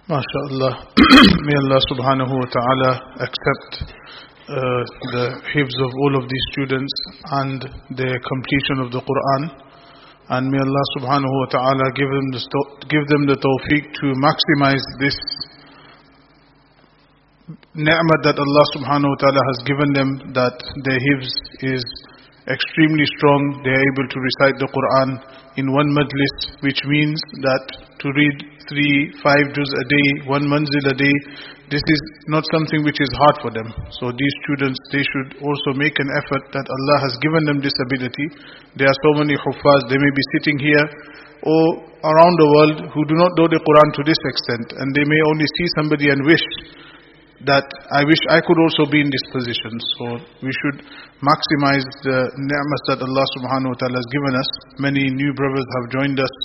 MashaAllah. May Allah subhanahu wa ta'ala accept the hifz of all of these students and the completion of the Quran. And may Allah subhanahu wa ta'ala give them the tawfiq to maximize this ni'mat that Allah subhanahu wa ta'ala has given them, that their hifz is extremely strong. They are able to recite the Quran in one majlis, which means that to read 3-5 juz a day, one manzil a day, this is not something which is hard for them. So these students, they should also make an effort, that Allah has given them this ability. There are so many huffaz, they may be sitting here or around the world who do not know the Quran to this extent, and they may only see somebody and wish that I wish I could also be in this position. So we should maximize the ni'mas that Allah subhanahu wa ta'ala has given us. Many new brothers have joined us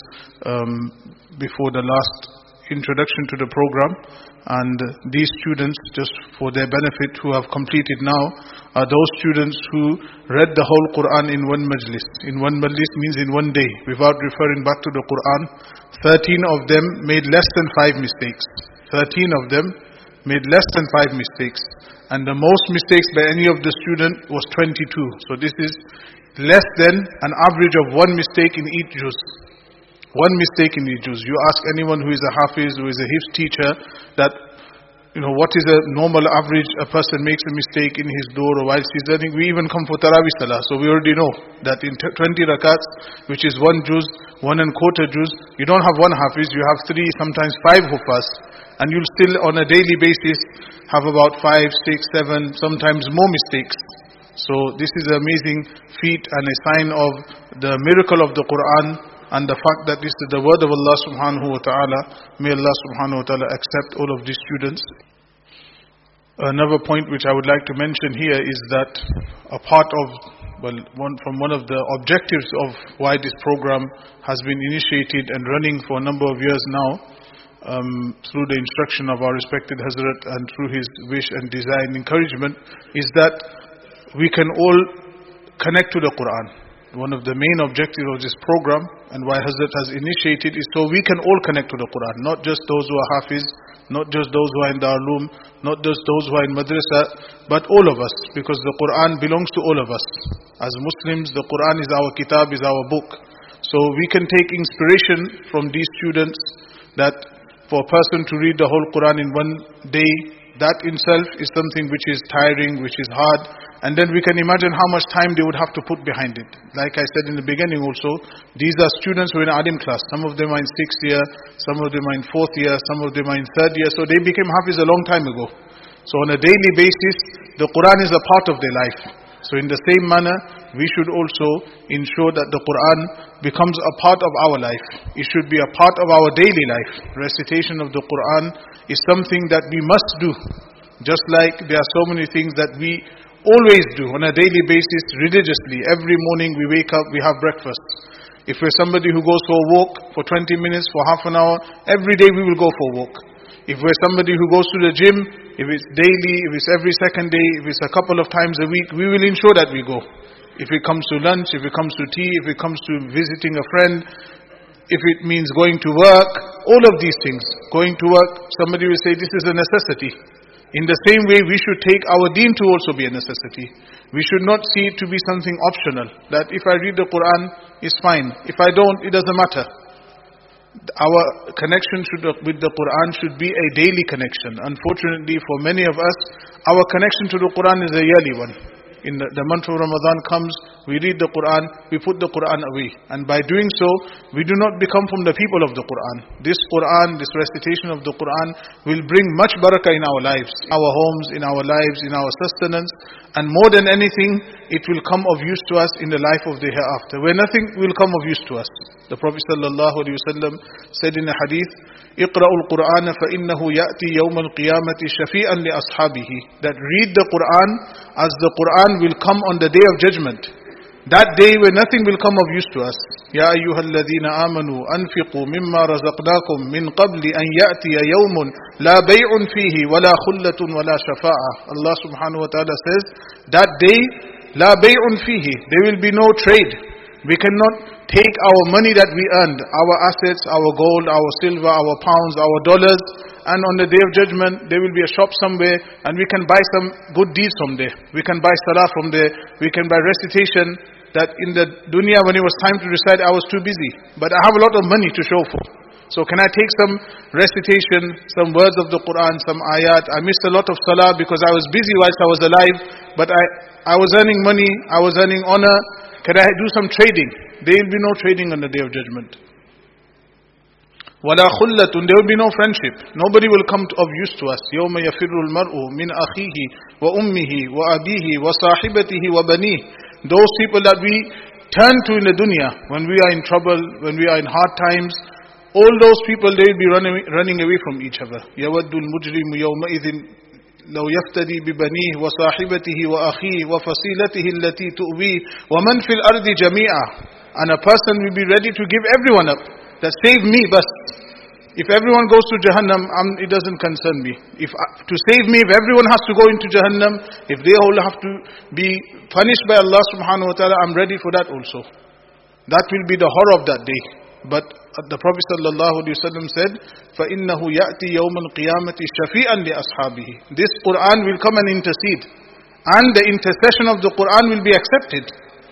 before the last introduction to the program, and these students, just for their benefit, who have completed now, are those students who read the whole Quran in one majlis. In one majlis means in one day, without referring back to the Quran. 13 of them made less than 5 mistakes. 13 of them made less than 5 mistakes, and the most mistakes by any of the student was 22. So this is less than an average of 1 mistake in each juz. 1 mistake in each juz. You ask anyone who is a hafiz, who is a hifz teacher, that what is a normal average a person makes a mistake in his door or whilst he's learning. We even come for Tarawih Salah, so we already know that in 20 rakats, which is 1 juz, 1 and quarter juz, you don't have 1 hafiz, you have 3, sometimes 5 huffaz. And you'll still on a daily basis have about 5, 6, 7, sometimes more mistakes. So this is an amazing feat and a sign of the miracle of the Quran and the fact that this is the word of Allah subhanahu wa ta'ala. May Allah subhanahu wa ta'ala accept all of these students. Another point which I would like to mention here is that a part of, one of the objectives of why this program has been initiated and running for a number of years now, through the instruction of our respected Hazrat and through his wish and desire and encouragement, is that we can all connect to the Quran. One of the main objectives of this program and why Hazrat has initiated is so we can all connect to the Quran, not just those who are hafiz, not just those who are in Darul, not just those who are in madrasa, but all of us, because the Quran belongs to all of us. As Muslims, the Quran is our kitab, is our book. So we can take inspiration from these students, that for a person to read the whole Quran in one day, that in itself is something which is tiring, which is hard. And then we can imagine how much time they would have to put behind it. Like I said in the beginning also, these are students who are in Alim class. Some of them are in 6th year, some of them are in 4th year, some of them are in 3rd year. So they became Hafiz a long time ago. So on a daily basis, the Quran is a part of their life. So in the same manner, we should also ensure that the Quran becomes a part of our life. It should be a part of our daily life. Recitation of the Quran is something that we must do. Just like there are so many things that we always do on a daily basis religiously. Every morning we wake up, we have breakfast. If we're somebody who goes for a walk for 20 minutes, for half an hour, every day we will go for a walk. If we're somebody who goes to the gym, if it's daily, if it's every second day, if it's a couple of times a week, we will ensure that we go. If it comes to lunch, if it comes to tea, if it comes to visiting a friend, if it means going to work, all of these things. Going to work, somebody will say this is a necessity. In the same way, we should take our deen to also be a necessity. We should not see it to be something optional, that if I read the Quran, it's fine. If I don't, it doesn't matter. Our connection with the Quran should be a daily connection. Unfortunately, for many of us, our connection to the Quran is a yearly one. In the month of Ramadan comes, we read the Quran, we put the Quran away. And by doing so, we do not become from the people of the Quran. This Quran, this recitation of the Quran will bring much barakah in our lives, our homes, in our lives, in our sustenance. And more than anything, it will come of use to us in the life of the hereafter, where nothing will come of use to us. The Prophet ﷺ said in a hadith, اقرأوا القرآن فإنه يأتي يوم القيامة شفيعا لأصحابه. That read the Quran, as the Quran will come on the day of judgment. That day where nothing will come of use to us. يا أيها الذين آمنوا أنفقوا مما رزقناكم من قبل أن يأتي يوم لا بيع فيه ولا خلة ولا شفاعة. Allah subhanahu wa ta'ala says, that day, لا بيع فيه, there will be no trade. We cannot take our money that we earned, our assets, our gold, our silver, our pounds, our dollars, and on the Day of Judgment there will be a shop somewhere and we can buy some good deeds from there. We can buy salah from there, we can buy recitation. That in the dunya when it was time to recite I was too busy, but I have a lot of money to show for. So can I take some recitation, some words of the Quran, some ayat? I missed a lot of salah because I was busy whilst I was alive, but I was earning money, I was earning honor. Can I do some trading? There will be no trading on the Day of Judgment. وَلَا خُلَّةٌ, there will be no friendship. Nobody will come of use to us. يَوْمَ يَفِرُّ الْمَرْءُ مِنْ أَخِيهِ وَأُمِّهِ وَأَبِيهِ وَصَاحِبَتِهِ وَبَنِيهِ. Those people that we turn to in the dunya, when we are in trouble, when we are in hard times, all those people, they will be running away from each other. يَوَدُّ الْمُجْرِمُ يَوْمَئِذٍ لو يفتدي ببنيه وصاحبته وأخيه وفصيلته التي تؤويه ومن في الأرض جميعا. And a person will be ready to give everyone up. That save me, but if everyone goes to Jahannam, it doesn't concern me. To save me, if everyone has to go into Jahannam, if they all have to be punished by Allah subhanahu wa ta'ala, I'm ready for that also. That will be the horror of that day. But the Prophet sallallahu alaihi wasallam said, فَإِنَّهُ يَأْتِي يَوْمَ الْقِيَامَةِ شَفِيئًا لِأَصْحَابِهِ. This Quran will come and intercede. And the intercession of the Quran will be accepted.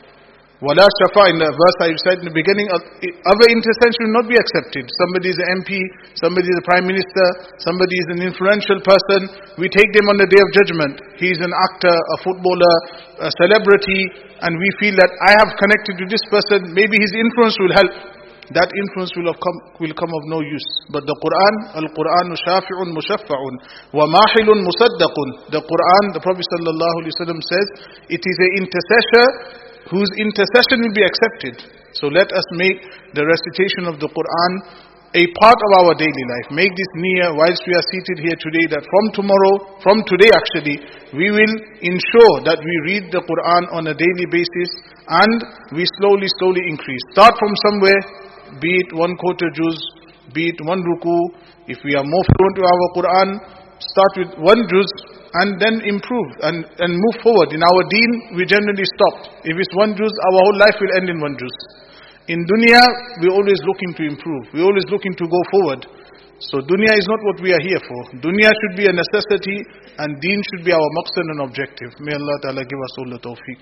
وَلَا شَفَاءَ, in the verse I recited in the beginning, other intercession will not be accepted. Somebody is an MP, somebody is a Prime Minister, somebody is an influential person. We take them on the Day of Judgment. He is an actor, a footballer, a celebrity, and we feel that I have connected to this person, maybe his influence will help. That influence will come of no use. But the Quran, Al-Qur'anu shafi'un mushaffa'un wa mahilun musaddaqun. The Quran, the Prophet sallallahu alaihi wasallam says, it is an intercessor whose intercession will be accepted. So let us make the recitation of the Quran a part of our daily life. Make this niyyah whilst we are seated here today, that from today actually, we will ensure that we read the Quran on a daily basis and we slowly increase. Start from somewhere, be it 1 quarter juz, be it 1 ruku. If we are more fluent to our Quran, start with 1 juz and then improve and move forward. In our deen, we generally stop. If it's 1 juz, our whole life will end in 1 juz. In dunya, we're always looking to improve. We're always looking to go forward. So dunya is not what we are here for. Dunya should be a necessity and deen should be our maqsad and objective. May Allah Ta'ala give us all the tawfiq.